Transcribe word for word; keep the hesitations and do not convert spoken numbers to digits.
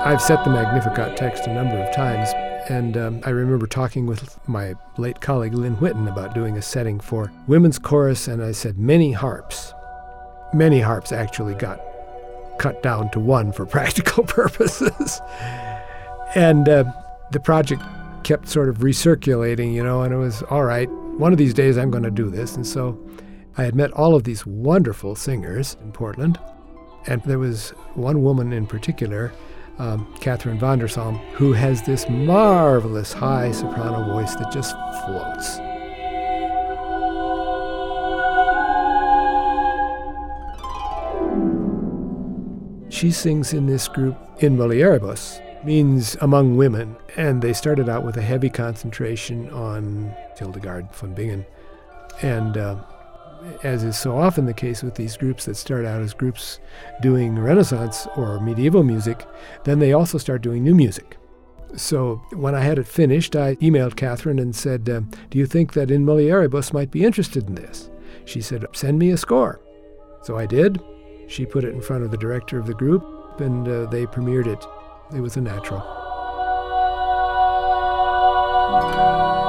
I've set the Magnificat text a number of times, and um, I remember talking with my late colleague Lynn Whitten about doing a setting for women's chorus, and I said many harps. Many harps actually got cut down to one for practical purposes. And uh, the project kept sort of recirculating, you know, and it was, all right, one of these days I'm going to do this. And so I had met all of these wonderful singers in Portland, and there was one woman in particular, um, Catherine Vandersam, who has this marvelous high soprano voice that just floats. She sings in this group in mulieribus, means among women, and they started out with a heavy concentration on Hildegard von Bingen. And uh, as is so often the case with these groups that start out as groups doing Renaissance or medieval music, then they also start doing new music. So when I had it finished, I emailed Catherine and said, uh, do you think that In Mulieribus might be interested in this? She said, send me a score. So I did. She put it in front of the director of the group, and uh, they premiered it. It was a natural.